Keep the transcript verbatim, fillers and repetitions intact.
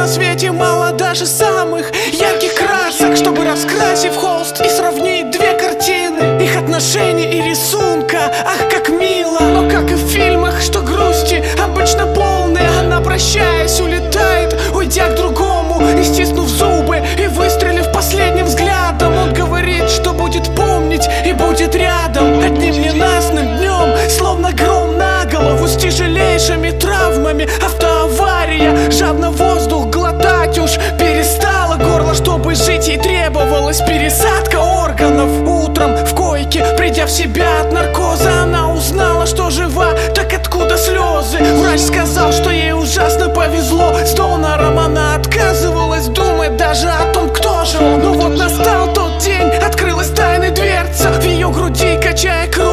свете мало даже самых ярких красок, чтобы, раскрасив холст и сравнить две картины, их отношения и рисунка. Ах, как мило! Но как и в фильмах, что грусти обычно полные, она, прощаясь, улетает, уйдя к другому, и стиснув зубы и выстрелив последним взглядом, он говорит, что будет помнить и будет рядом одним ненастным днем, словно гром на голову, с тяжелейшими травмами. Автоавария, жадно воздух глотать уж перестала горло, чтобы жить ей требовалась пересадка органов. Утром в койке, придя в себя от наркоза, она узнала, что жива. Так откуда слезы? Врач сказал, что ей ужасно повезло. С донором она отказывалась думать даже о том, кто же он. Но вот настал тот день, открылась тайная дверца в ее груди, качая кровь.